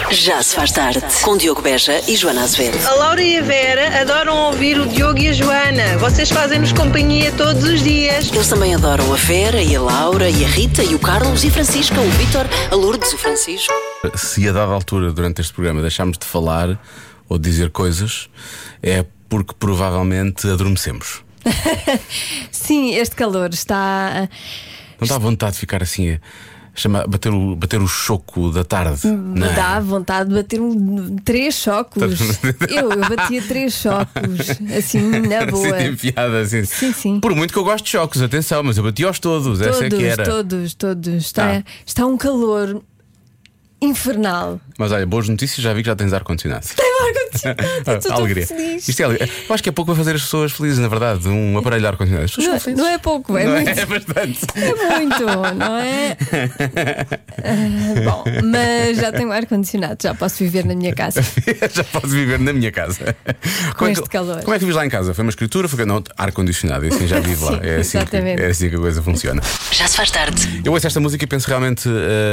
Já se faz tarde, com Diogo Beja e Joana Azevedo. A Laura e a Vera adoram ouvir o Diogo e a Joana. Vocês fazem-nos companhia todos os dias. Eles também adoram a Vera e a Laura e a Rita e o Carlos e a Francisca, o Vítor, a Lourdes, o Francisco. Se a dada altura durante este programa deixarmos de falar ou de dizer coisas, é porque provavelmente adormecemos. Sim, este calor está... Não dá vontade de ficar assim bater o choco da tarde? Não. Dá vontade de bater 3 chocos. Eu batia 3 chocos, assim, na boa. Assim, enfiada, assim. Sim. Por muito que eu gosto de chocos, atenção, mas eu batia-os todos. Essa é que era. Todos. Está um calor infernal. Mas olha, boas notícias, já vi que já tens ar-condicionado. Alegria. Feliz. Isto é alegria. Eu acho que é pouco para fazer as pessoas felizes, na verdade. Um aparelho de ar-condicionado. As pessoas são felizes. Não é pouco, é Não muito. É bastante. É muito, não é? Bom, mas já tenho ar-condicionado, já posso viver na minha casa. Já posso viver na minha casa. Com este calor. Como é que vives lá em casa? Foi uma escritura? Foi não, ar-condicionado, e assim já vivo lá. Sim, É assim que a coisa funciona. Já se faz tarde. Eu ouço esta música e penso realmente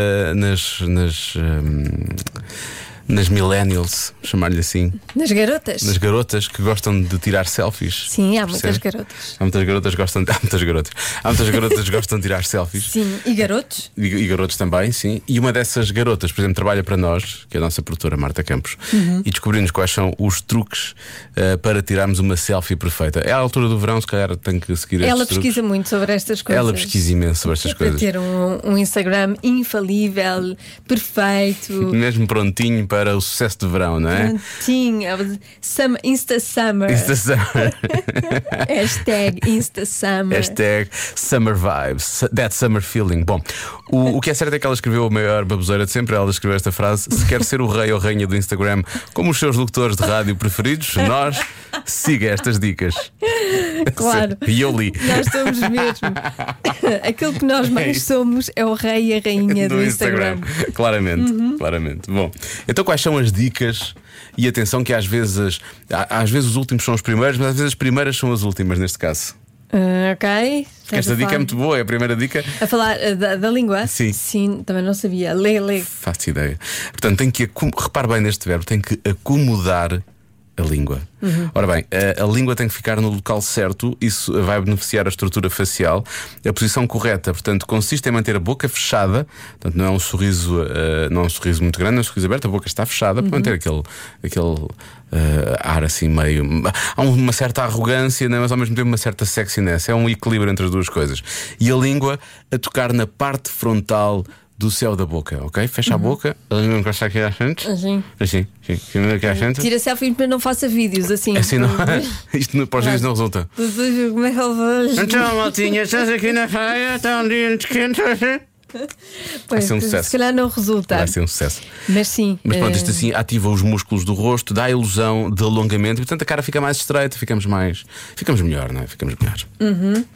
nas millennials, chamar-lhe assim. Nas garotas? Nas garotas que gostam de tirar selfies. Sim, há muitas Percebes? garotas. Há muitas garotas que gostam Há muitas garotas que gostam de tirar selfies. Sim, e garotos? E garotos também, sim. E uma dessas garotas, por exemplo, trabalha para nós, que é a nossa produtora Marta Campos, e descobrimos quais são os truques para tirarmos uma selfie perfeita. É à altura do verão, se calhar tem que seguir estes Ela truques. pesquisa muito sobre estas coisas. Ela pesquisa imenso sobre estas Para coisas. ter um Instagram infalível, perfeito. Mesmo prontinho para o sucesso de verão, não é? Prontinho. Insta Summer. Insta Summer. Hashtag Insta Summer. Hashtag Summer Vibes. That Summer Feeling. Bom, o que é certo é que ela escreveu a maior baboseira de sempre. Ela escreveu esta frase: se quer ser o rei ou rainha do Instagram como os seus locutores de rádio preferidos, nós siga estas dicas. Claro. E eu li. Nós somos mesmo. Aquilo que nós mais somos é o rei e a rainha do Instagram. Claramente. Bom, então quais são as dicas? E atenção que às vezes os últimos são os primeiros, mas às vezes as primeiras são as últimas neste caso. Ok. Porque esta dica é muito boa, é a primeira dica. A falar da língua? Sim. Sim, também não sabia. Lê. Faço ideia. Portanto, tem que repare bem neste verbo, tem que acomodar a língua. Ora bem, a língua tem que ficar no local certo. Isso vai beneficiar a estrutura facial. A posição correta, portanto, consiste em manter a boca fechada. Portanto, não é um sorriso muito grande, é um sorriso aberto. A boca está fechada para manter aquele ar assim meio. Há uma certa arrogância, mas ao mesmo tempo uma certa sexiness. É um equilíbrio entre as duas coisas. E a língua a tocar na parte frontal do céu da boca, ok? Fecha a boca, a língua encosta aqui à frente. Assim. Aqui à frente. Tira selfies, mas não faça vídeos assim. Assim não. Isto para os vídeos não resulta. Como é que eu vejo? Então, maltinha, estás aqui na praia, está um dia muito quente. Pois, ser um sucesso. se calhar não resulta. Vai ser um sucesso. Mas sim. Mas pronto, isto assim ativa os músculos do rosto, dá a ilusão de alongamento e portanto a cara fica mais estreita, ficamos melhor, não é? Ficamos melhor.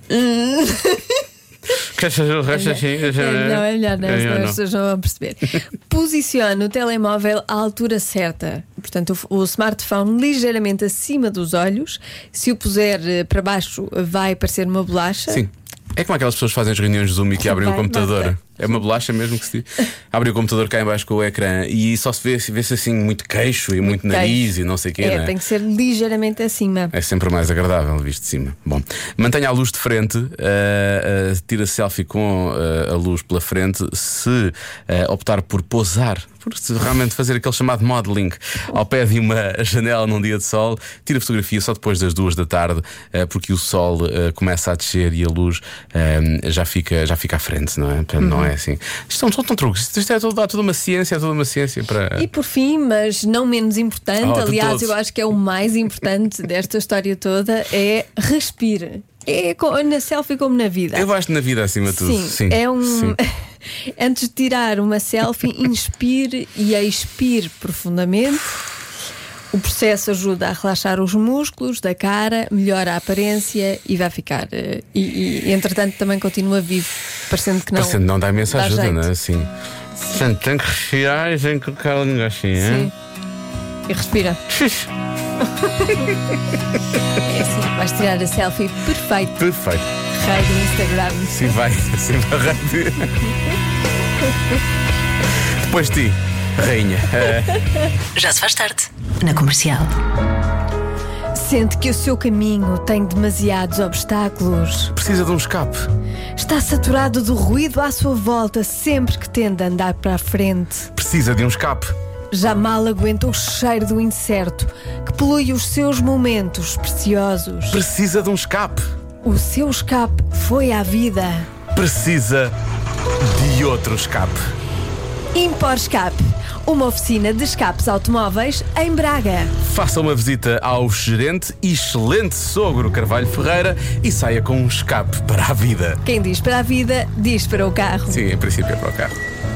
Queres fazer o resto assim? Não, é melhor não, senão as pessoas não vão perceber. Posicione o telemóvel à altura certa. Portanto, o smartphone ligeiramente acima dos olhos. Se o puser para baixo, vai parecer uma bolacha. Sim. É como aquelas pessoas que fazem as reuniões de Zoom e que abrem o computador. É uma bolacha mesmo que se abre o computador cá em baixo com o ecrã e só se vê-se assim muito queixo e muito nariz e não sei o quê. Não é? Tem que ser ligeiramente acima. É sempre mais agradável visto de cima. Bom, mantenha a luz de frente, tira selfie com a luz pela frente. Se optar por pousar, por realmente fazer aquele chamado modeling ao pé de uma janela num dia de sol, tira fotografia só depois das 2 da tarde, porque o sol começa a descer e a luz já fica à frente, não é? Não é assim. Isto são truques. Isto é toda uma ciência, para. E por fim, mas não menos importante, aliás, todos. eu acho que é o mais importante desta história toda, é respire. É na selfie como na vida. Eu acho na vida acima de tudo. Sim. Antes de tirar uma selfie, inspire e expire profundamente. O processo ajuda a relaxar os músculos da cara, melhora a aparência e vai ficar. E entretanto também continua vivo, parecendo que não. Parecendo não dá imensa ajuda, jeito. não é? Assim. Tem que respirar e tem que colocar a língua assim, Sim. E respira. É assim, vais tirar a selfie perfeito. Perfeito. Rei do Instagram. Sim, vai rápido. Depois de ti, Rainha. Já se faz tarde. Na Comercial. Sente que o seu caminho tem demasiados obstáculos. Precisa de um escape. Está saturado do ruído à sua volta sempre que tende a andar para a frente. Precisa de um escape. Já mal aguenta o cheiro do incerto que polui os seus momentos preciosos. Precisa de um escape. O seu escape foi à vida. Precisa de outro escape. Impor Escape, uma oficina de escapes automóveis em Braga. Faça uma visita ao gerente e excelente sogro Carvalho Ferreira e saia com um escape para a vida. Quem diz para a vida, diz para o carro. Sim, em princípio é para o carro.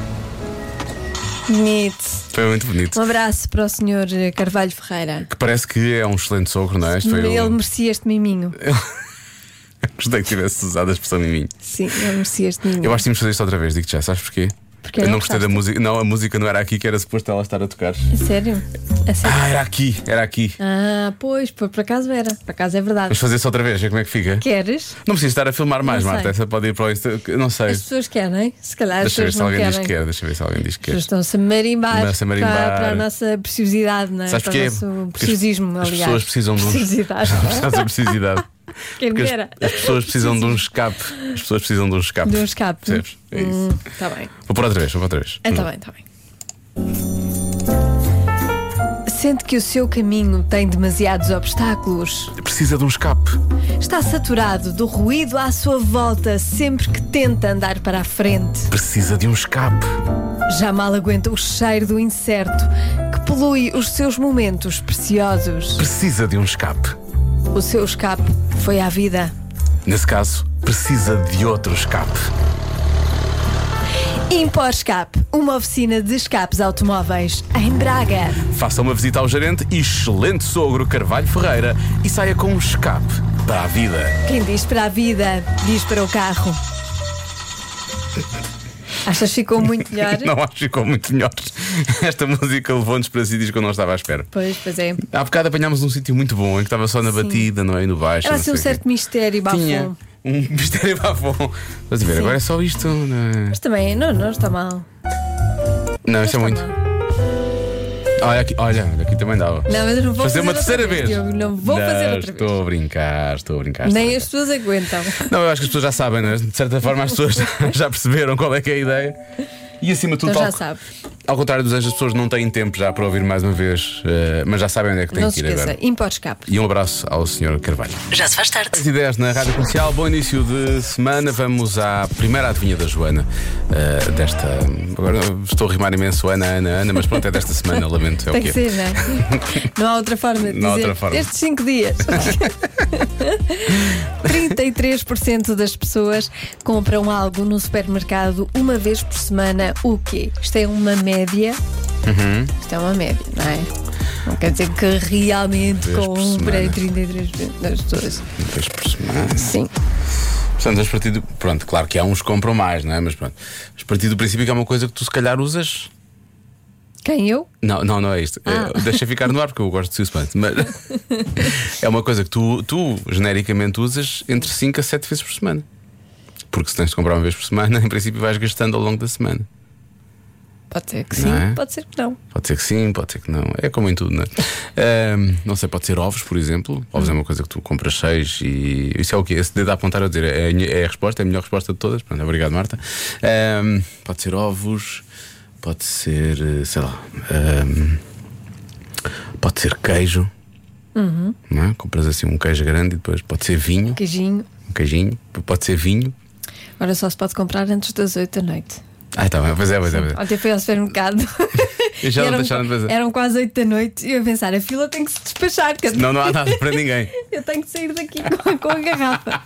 Bonito. Foi muito bonito. Um abraço para o Sr. Carvalho Ferreira. Que parece que é um excelente sogro, não é? Ele merecia este miminho. Gostei que tivesse usado a expressão em mim. Sim, ele merecia este miminho. Eu acho que tínhamos de fazer isto outra vez, digo-te já, sabes porquê? Porque eu não não gostei da gostaste? música. Não, a música não era aqui que era suposto ela estar a tocar. É sério? É sério? Ah, era aqui. Ah, pois, por acaso era. Por acaso é verdade. Vamos fazer isso outra vez, ver como é que fica. Queres? Não precisa estar a filmar mais, Não sei. Marta. Essa pode ir para o Insta. Não sei. As pessoas querem? Se calhar as Deixa eu ver pessoas se não alguém diz querem. que quer. Deixa eu ver se alguém diz que As quer. pessoas estão-se a marimbar, Começa a marimbar. Para a nossa preciosidade, não é? Sabes para porquê? o nosso Porque preciosismo, as aliás. pessoas precisam de um. Precisidade. Essa precisidade. Quem me Porque dera. as pessoas precisam de um escape. As pessoas precisam de um escape. De um escape. Percebes? É isso. Está bem. Vou por outra vez. Está bem, está bem. Sente que o seu caminho tem demasiados obstáculos. Precisa de um escape. Está saturado do ruído à sua volta sempre que tenta andar para a frente. Precisa de um escape. Já mal aguenta o cheiro do incerto que polui os seus momentos preciosos. Precisa de um escape. O seu escape foi à vida. Nesse caso, precisa de outro escape. Impor Escape, uma oficina de escapes automóveis em Braga. Faça uma visita ao gerente e excelente sogro Carvalho Ferreira e saia com um escape para a vida. Quem diz para a vida, diz para o carro. Achas que ficou muito melhor? Não acho que ficou muito melhor. Esta música levou-nos para sítios que eu não estava à espera. Pois é. Há bocado apanhámos um sítio muito bom em que estava só na batida, não é? E no baixo. Era não assim sei um o quê. certo mistério, Tinha bafom. um mistério bafom. Estás a ver? Sim. Agora é só isto. Não, Mas também, não está mal. não isto é Está muito. mal. Olha, aqui também dava. Não, mas eu não vou fazer uma outra terceira vez. Diogo, não vou fazer outra vez. Estou a brincar. Nem as pessoas aguentam. Não, eu acho que as pessoas já sabem, né? De certa forma as pessoas já perceberam qual é que é a ideia. E acima de tudo, Então já sabe. ao contrário dos anjos, as pessoas não têm tempo já para ouvir mais uma vez, mas já sabem onde é que têm Não que se ir esqueça, agora. Impor Escape. E um abraço ao Sr. Carvalho. Já se faz tarde. 10 na Rádio Comercial, bom início de semana. Vamos à primeira adivinha da Joana. Desta. Agora estou a rimar imenso Ana, mas pronto, é desta semana, lamento. É Tem o que que é. ser, não é? Não há outra forma de Não há dizer. outra forma. Estes 5 dias. 33% das pessoas compram algo no supermercado uma vez por semana. O quê? Isto é uma média. Isto é uma média, não é? Não quer dizer que realmente Vez por comprem semana. 33% das pessoas. Uma vez por semana. Sim. Portanto, vamos partir do. Pronto, claro que há uns que compram mais, não é? Mas pronto. Vamos partir do princípio que é uma coisa que tu se calhar usas. Quem eu? Não é isto. Deixa ficar no ar porque eu gosto de suspense. Mas é uma coisa que tu genericamente usas entre 5 a 7 vezes por semana. Porque se tens de comprar uma vez por semana, em princípio vais gastando ao longo da semana. Pode ser que sim, Não é? pode ser que não. Pode ser que sim, pode ser que não. É como em tudo, não é? Não sei, pode ser ovos, por exemplo. Ovos é uma coisa que tu compras 6 e isso é o quê? Esse dedo a apontar a dizer é a resposta, é a melhor resposta de todas. Pronto, obrigado, Marta. Pode ser ovos, pode ser, sei lá, pode ser queijo. Não é? Compras assim um queijo grande e depois pode ser vinho. Queijinho. Um queijinho, pode ser vinho. Agora só se pode comprar antes das 8 da noite. Tá bem, pois é. Ontem fui ao supermercado. E já não eram, deixaram de fazer. eram quase 8 da noite e eu a pensar, a fila tem que se despachar. Que Não há nada para ninguém. eu tenho que sair daqui com a garrafa.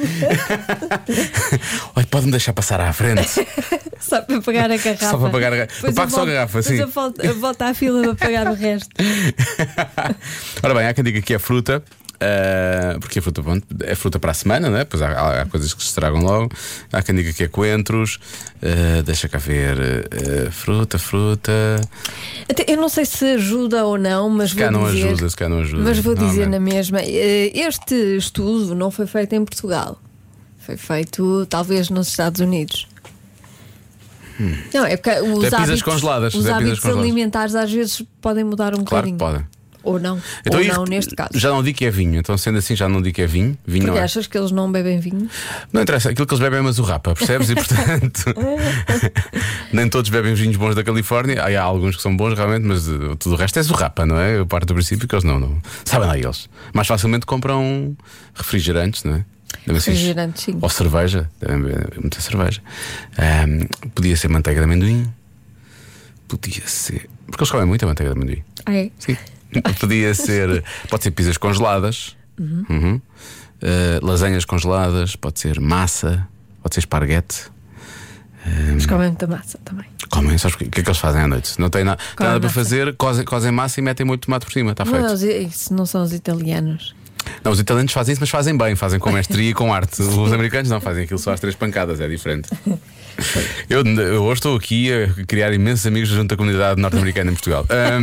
Olha, pode-me deixar passar à frente. Só para pagar a garrafa. Só para pagar a garrafa. Depois Eu pago só a garrafa, sim. Depois eu volto à fila para pagar o resto. Ora bem, há quem diga que é fruta. Porque a fruta, pronto, é fruta para a semana, não é? Pois há coisas que se estragam logo. Há quem diga que é coentros. Deixa cá ver. Fruta. Até, eu não sei se ajuda ou não, mas Se vou cá não dizer. ajuda, se cá não ajuda. Mas vou dizer na Normalmente. mesma. Este estudo não foi feito em Portugal. Foi feito talvez nos Estados Unidos. Não, é porque os pizzas hábitos, congeladas. os Pizzas hábitos congeladas. alimentares às vezes podem mudar um Claro que bocadinho. podem. Ou não. Então, Ou isto não neste caso. já não digo que é vinho, então sendo assim já não digo que é vinho. Vinho Porque não é. achas que eles não bebem vinho? Não interessa, aquilo que eles bebem é mazurrapa, percebes? E portanto, nem todos bebem vinhos bons da Califórnia. Há alguns que são bons realmente, mas tudo o resto é zurrapa, não é? Eu parto do princípio que eles não sabem lá eles. Mais facilmente compram refrigerantes, não é? Refrigerantes, sim. Ou cerveja, devem beber muita cerveja. Podia ser manteiga de amendoim. Podia ser. Porque eles comem muita manteiga de amendoim. Ah, é? Sim. Podia ser. Pode ser pizzas congeladas. Uhum. Lasanhas congeladas. Pode ser massa. Pode ser esparguete. Eles comem muita massa também. Comem, sabes o que é que eles fazem à noite? Não tem nada para massa. fazer, cozem massa e metem muito tomate por cima. Está feito. Não, isso não são os italianos. Não, os italianos fazem isso, mas fazem bem, fazem com mestria e com arte. Os americanos não fazem aquilo só às 3 pancadas, é diferente. Eu hoje estou aqui a criar imensos amigos junto à comunidade norte-americana em Portugal.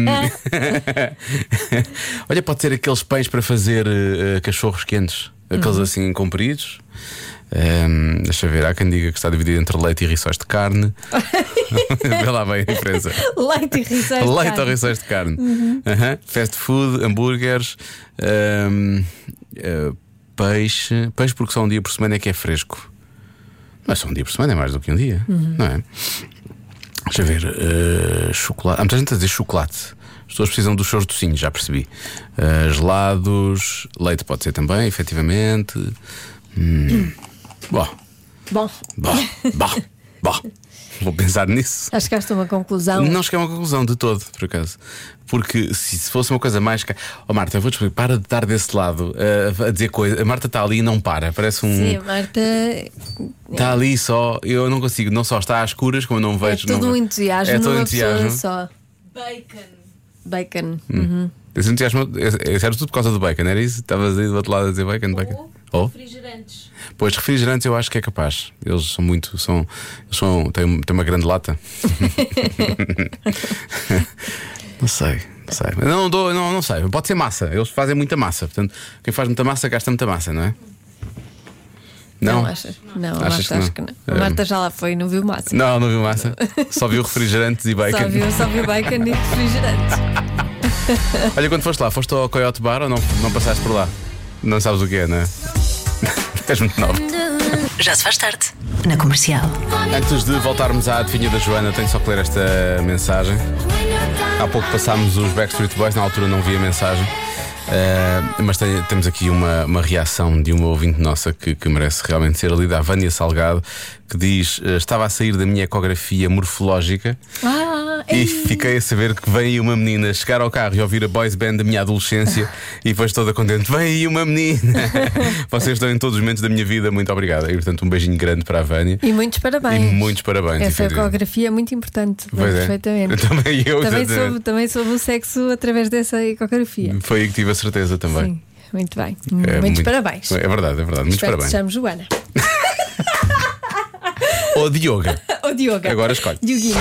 Olha, pode ser aqueles pães para fazer cachorros quentes, aqueles assim compridos. Deixa eu ver, há quem diga que está dividido entre leite e rissóis de carne. Vê lá bem a diferença. Leite e rissóis de Leite carne. ou rissóis de carne. Fast food, hambúrgueres, peixe. Peixe porque só um dia por semana é que é fresco. Mas só um dia por semana é mais do que um dia, não é? Deixa eu ver, chocolate. Há muita gente a dizer chocolate. As pessoas precisam dos seus docinhos, já percebi. Gelados, leite pode ser também, efetivamente. Bom. Vou pensar nisso. Acho que chegaste a uma conclusão. Não cheguei a uma conclusão de todo, por acaso. Porque se fosse uma coisa mais. Marta, eu vou-te explicar, para de estar desse lado a dizer coisas. A Marta está ali e não para. Parece um. Sim, a Marta. Está ali só. Eu não consigo, não só está às escuras, como eu não vejo. É todo não... um entusiasmo. É todo numa entusiasmo. pessoa só. Bacon. Esse entusiasmo. Era tudo por causa do bacon, era isso? Estavas aí do outro lado a dizer bacon. Ou refrigerantes. Pois, refrigerantes eu acho que é capaz. Eles são muito. Têm uma grande lata. Não sei. Não sei. Pode ser massa. Eles fazem muita massa. Portanto, quem faz muita massa gasta muita massa, não é? Não achas? Não, a Achas Marta acho que não. A Marta já lá foi e não viu massa. Não viu massa. Só viu refrigerantes e bacon. Só viu bacon e refrigerantes. Olha, quando foste lá, foste ao Coyote Bar ou não passaste por lá? Não sabes o que é, não é? És muito novo. Já se faz tarde. Na Comercial. Antes de voltarmos à adivinha da Joana, tenho só que ler esta mensagem. Há pouco passámos os Backstreet Boys, na altura não vi a mensagem. Mas temos aqui uma reação de uma ouvinte nossa que merece realmente ser lida, a Vânia Salgado, que diz: estava a sair da minha ecografia morfológica e fiquei a saber que vem aí uma menina chegar ao carro e ouvir a boys band da minha adolescência e depois toda contente, vem aí uma menina. Vocês estão em todos os momentos da minha vida, muito obrigada. E portanto um beijinho grande para a Vânia. E muitos parabéns. E muitos parabéns. Essa ecografia é muito importante. Pois é. Perfeitamente. Também soube o sexo através dessa ecografia. Foi aí que tive a certeza também. Sim, muito bem. Muitos parabéns. É verdade. Muitos Espero parabéns. que te chame Joana. Ou Dioga. Ou Dioga. Agora escolhe. Dioguinha.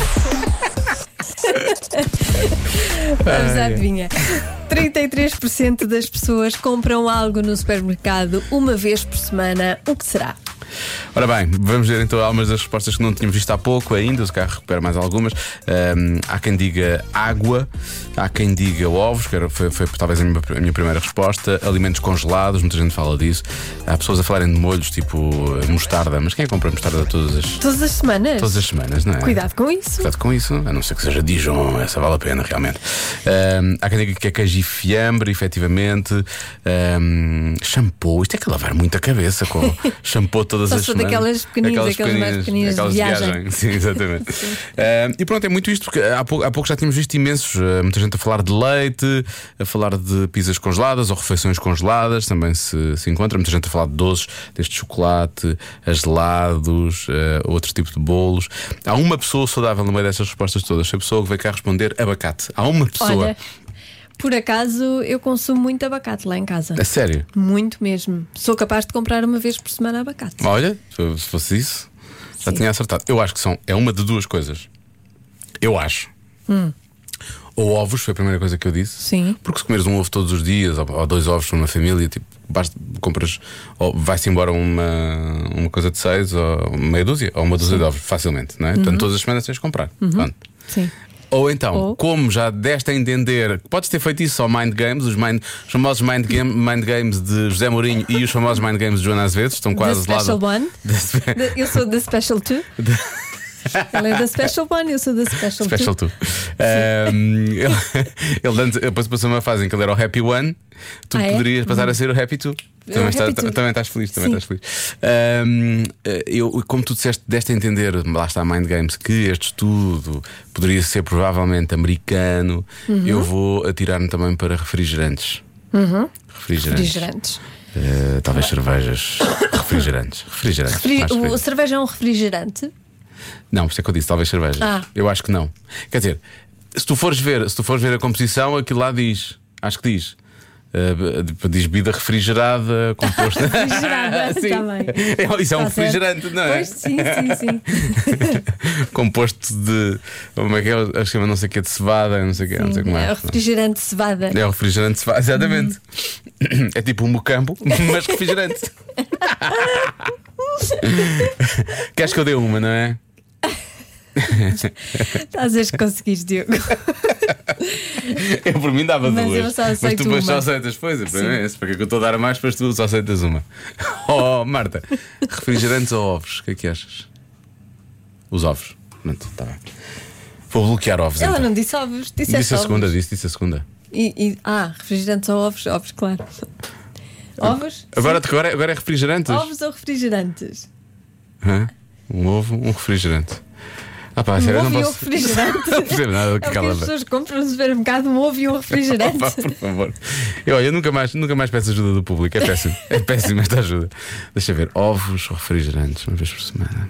Vamos à adivinha. 33% das pessoas compram algo no supermercado uma vez por semana. O que será? Ora bem, vamos ver então algumas das respostas que não tínhamos visto há pouco ainda. Se calhar recupera mais algumas. Há quem diga água, há quem diga ovos, que foi talvez a minha primeira resposta. Alimentos congelados, muita gente fala disso. Há pessoas a falarem de molhos tipo mostarda. Mas quem é que compra mostarda todas as semanas? Todas as semanas, não é? Cuidado com isso. Cuidado com isso, a não ser que seja Dijon, essa vale a pena realmente. Há quem diga que é queijo e fiambre, efetivamente. Shampoo, isto é que lavar muito a cabeça com shampoo todas só as semanas. Daquelas pequeninas, aquelas mais pequeninas de viagem. Sim, exatamente. E pronto, é muito isto, porque há pouco já tínhamos visto imensos. Muita gente a falar de leite, a falar de pizzas congeladas ou refeições congeladas, também se encontra. Muita gente a falar de doces, desde chocolate, a gelados, outro tipo de bolos. Há uma pessoa saudável no meio destas respostas todas. A pessoa que veio cá responder abacate. Há uma pessoa. Olha, por acaso eu consumo muito abacate lá em casa. A sério? Muito mesmo. Sou capaz de comprar uma vez por semana abacate. Olha, se fosse isso, já tinha acertado. Eu acho que é uma de duas coisas. Eu acho. Ou ovos, foi a primeira coisa que eu disse. Sim. Porque se comeres um ovo todos os dias, ou 2 ovos para uma família, tipo, basta, compras, ou vai-se embora uma coisa de 6, ou meia dúzia, ou uma dúzia de ovos, facilmente, não é? Portanto, todas as semanas tens de comprar. Pronto. Sim. Ou então, como já deste a entender, podes ter feito isso ao Mind Games, os famosos Mind Games de José Mourinho e os famosos Mind Games de Joana Azevedo, estão quase The Special One. Eu sou da Special 2. Ela é da Special One, eu sou da Special 2. Special 2. Ele depois passou uma fase em que ele era o Happy One. Tu poderias passar a ser o Happy 2. Também estás feliz. Como tu deste a entender, lá está Mind Games, que este estudo poderia ser provavelmente americano. Eu vou atirar-me também para refrigerantes. Refrigerantes. Talvez cervejas. Refrigerantes. O cerveja é um refrigerante? Não, por isso é que eu disse, talvez cervejas. Eu acho que não. Quer dizer, se tu fores ver a composição, aquilo lá diz. Acho que diz. Diz bebida refrigerada, composto. Refrigerada, sim. Também. Isso é um refrigerante, não é? Pois, sim. Composto de. Como é que é? Acho que chama não sei o que de cevada, não sei o que. Não sei como é. É o refrigerante cevada. É o refrigerante cevada, exatamente. É tipo um mocambo, mas refrigerante. Queres que eu dê uma, não é? Estás a ver que conseguiste, Diogo. Eu por mim dava mas duas. Eu só aceito mas tu depois uma. só aceitas. Pois é, para mim é isso. Para que eu estou a dar a mais, depois tu só aceitas uma. Oh, Marta, refrigerantes ou ovos? O que é que achas? Os ovos. Pronto, está bem. Vou bloquear ovos. Ela então. não disse ovos, disse a segunda, disse a segunda. Refrigerantes ou ovos, claro. Ovos? Agora é refrigerantes? Ovos ou refrigerantes? Um ovo, um refrigerante. Sério, ovo não posso... um refrigerante. Não percebo nada do que as pessoas compram no supermercado um ovo e um refrigerante. Por favor. Eu nunca mais peço ajuda do público. É péssimo. É péssimo esta ajuda. Deixa ver. Ovos ou refrigerantes, uma vez por semana.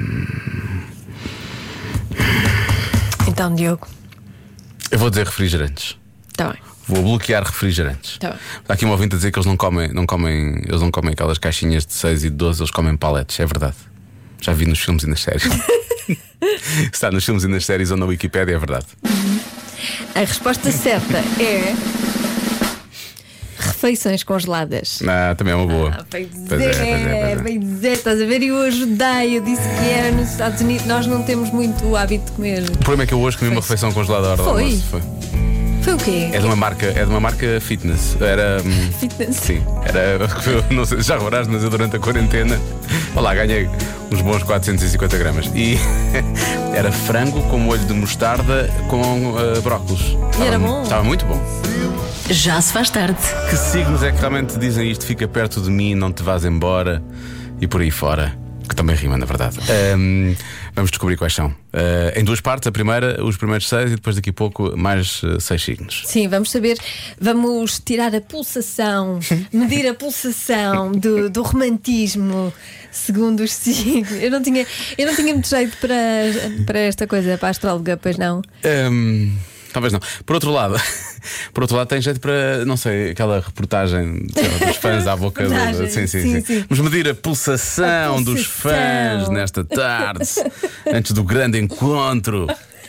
Então, Diogo. Eu vou dizer refrigerantes. Está bem. Vou bloquear refrigerantes. Tá bem. Está aqui um ouvinte a dizer que eles não comem aquelas caixinhas de 6 e de 12, eles comem paletes. É verdade. Já vi nos filmes e nas séries. Está nos filmes e nas séries ou na Wikipédia, é verdade. A resposta certa é refeições congeladas. Também é uma boa. Bem dizer, estás a ver? Eu ajudei, eu disse que era nos Estados Unidos. Nós não temos muito o hábito de comer. O problema é que eu hoje comi uma refeição congelada à hora do almoço. Foi o quê? É de uma marca fitness. Era. Fitness? Sim. Era. Não sei, já reparaste, mas eu durante a quarentena. Olá, ganhei uns bons 450 gramas. E era frango com molho de mostarda com brócolis. E era bom? Estava muito bom. Já se faz tarde. Que signos é que realmente dizem isto? Fica perto de mim, não te vás embora e por aí fora. Que também rima, na verdade. Vamos descobrir quais são. Em 2 partes, a primeira, os primeiros 6 e depois daqui a pouco mais 6 signos. Sim, vamos saber, vamos tirar a pulsação, medir a pulsação do romantismo segundo os signos. Eu não tinha muito jeito para esta coisa, para a astróloga, pois não? Talvez não. Por outro lado, tem jeito para, não sei, aquela reportagem dos fãs à boca do. Sim. Vamos medir a pulsação dos fãs nesta tarde, antes do grande encontro.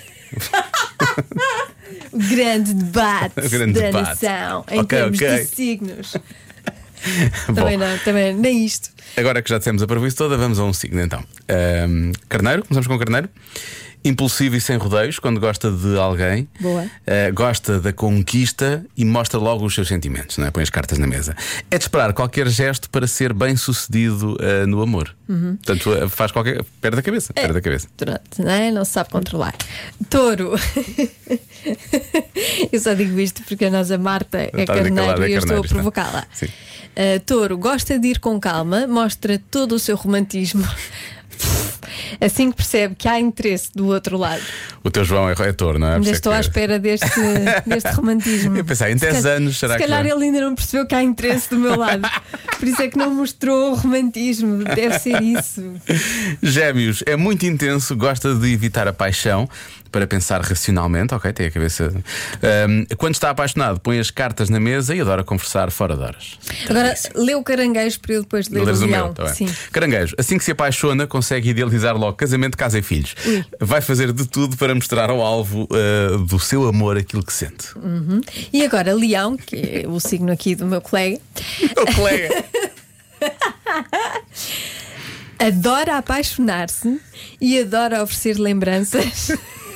O grande debate da nação em termos de signos. Também nem isto. Agora que já dissemos a previsão toda, vamos a um signo então. Carneiro, começamos com o Carneiro. Impulsivo e sem rodeios, quando gosta de alguém. Boa. Gosta da conquista e mostra logo os seus sentimentos, não é? Põe as cartas na mesa. É de esperar qualquer gesto para ser bem sucedido no amor. Portanto, faz qualquer. Perde a cabeça. Não se sabe controlar. Touro. Eu só digo isto porque a nossa Marta é carneiro e eu estou a provocá-la. Touro gosta de ir com calma, mostra todo o seu romantismo. Assim que percebe que há interesse do outro lado. O teu João é touro, não é? Ainda estou à espera deste romantismo. Eu pensei, em 10 anos será que. Se calhar ele ainda não percebeu que há interesse do meu lado. Por isso é que não mostrou o romantismo. Deve ser isso. Gêmeos, é muito intenso, gosta de evitar a paixão para pensar racionalmente, ok? Tem a cabeça. Quando está apaixonado, põe as cartas na mesa e adora conversar fora de horas. Agora, lê o Caranguejo para eu depois ler o Leão. Tá. Caranguejo, assim que se apaixona, consegue idealizar logo casamento, casa e filhos. Vai fazer de tudo para mostrar ao alvo do seu amor aquilo que sente. E agora, Leão, que é o signo aqui do meu colega, Meu colega. adora apaixonar-se e adora oferecer lembranças.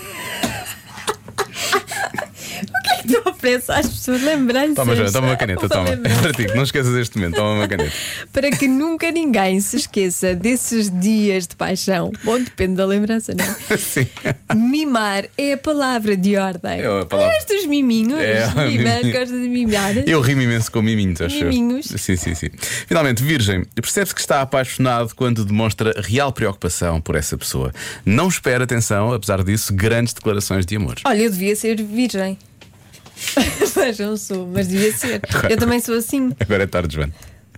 O que é que tu ofereces às pessoas? Lembranças? Toma, Joana, toma uma caneta, toma. É para ti, não esqueças deste momento, toma uma caneta. Para que nunca ninguém se esqueça desses dias de paixão. Bom, depende da lembrança, não é? Sim. Mimar é a palavra de ordem. É a palavra. Gosto dos miminhos? Mimar, gosto de mimar. Eu rimo imenso com miminhos, acho eu. Miminhos. Sim. Finalmente, Virgem, percebe-se que está apaixonado quando demonstra real preocupação por essa pessoa. Não espera, atenção, apesar disso, grandes declarações de amor. Olha, eu devia ser virgem. Mas não sou, mas devia ser. Eu também sou assim. Agora é tarde, Joana.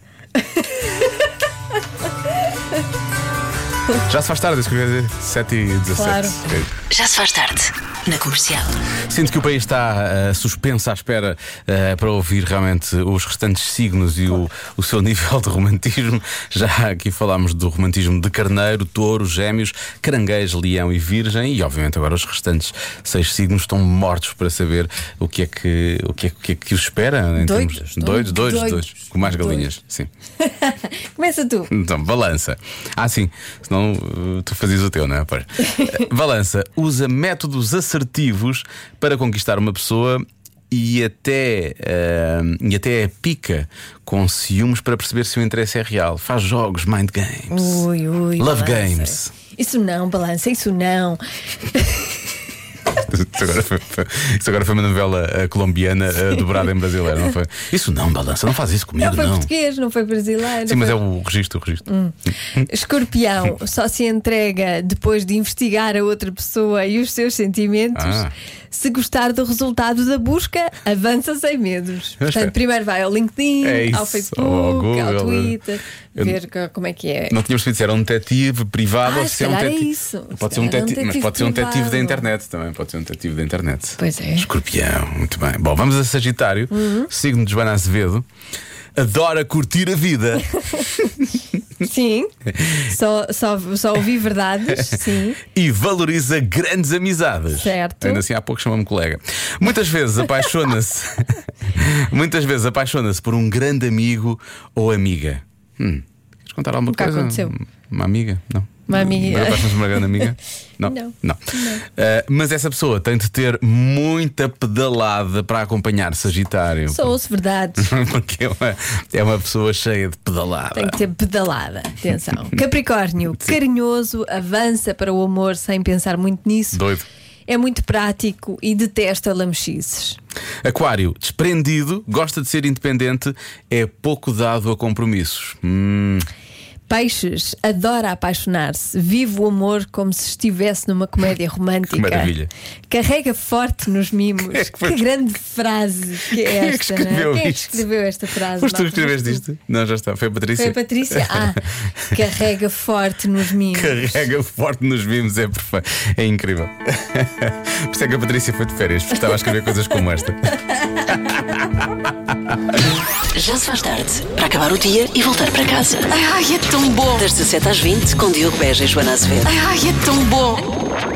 Já se faz tarde, isso que eu ia dizer 7h17. Claro. Já se faz tarde, na Comercial. Sinto que o país está suspenso à espera para ouvir realmente os restantes signos e o seu nível de romantismo. Já aqui falámos do romantismo de Carneiro, Touro, Gêmeos, Caranguejo, Leão e Virgem. E obviamente agora os restantes 6 signos estão mortos para saber o que é que os espera em Doidos, termos doidos, com mais galinhas. Sim. Começa tu. Então, balança. Sim, senão tu fazias o teu, não é? Pois. Balança usa métodos assertivos para conquistar uma pessoa e até pica com ciúmes para perceber se o interesse é real. Faz jogos, mind games. Ui, Love balança. games. Isso não, balança, isso não. Isso agora foi uma novela colombiana dobrada em brasileiro, não foi? Isso não, balança, não faz isso comigo, Não foi não. português, não foi brasileiro. Sim, mas é o registro. Escorpião só se entrega depois de investigar a outra pessoa e os seus sentimentos. Se gostar do resultado da busca, avança sem medos. Portanto, primeiro vai ao LinkedIn, ao Facebook, ao Google, ao Twitter, ver como é que é. Não tínhamos percebido se era um detetive privado ou se se é um calhar detetive. é isso. Pode Se ser um calhar é um detetive, mas detetive pode ser um detetive da privado. internet também. Pode ser um detetive da internet. Pois é. Escorpião, muito bem. Bom, vamos a Sagitário, signo de Joana Azevedo. Adora curtir a vida. Sim, só ouvi verdades. Sim. E valoriza grandes amizades. Certo. Ainda assim há pouco chama-me colega. Muitas vezes apaixona-se por um grande amigo ou amiga. Queres contar alguma Nunca coisa? aconteceu. Uma amiga? Não. Uma amiga. Apaixonas-te por uma grande amiga? Não. Mas essa pessoa tem de ter muita pedalada para acompanhar Sagitário. Só ouço verdades. Porque é uma pessoa cheia de pedalada. Tem que ter pedalada. Atenção. Capricórnio, carinhoso, avança para o amor sem pensar muito nisso. Doido. É muito prático e detesta lamechices. Aquário, desprendido, gosta de ser independente, é pouco dado a compromissos. Peixes, adora apaixonar-se, vive o amor como se estivesse numa comédia romântica. Que maravilha. Carrega forte nos mimos. Que grande frase que é esta, Quem é que escreveu não é? Quem é que isto? escreveu esta frase? Foste tu que Marta? escreveste isto? Não, já está. Foi a Patrícia. Foi a Patrícia? Carrega forte nos mimos. Carrega forte nos mimos, é perfeito. É incrível. Por isso é que a Patrícia foi de férias, porque estava a escrever coisas como esta. Já se faz tarde, para acabar o dia e voltar para casa. Ai, é tão bom! Das 17 às 20, com Diogo Beja e Joana Azevedo. Ai, é tão bom!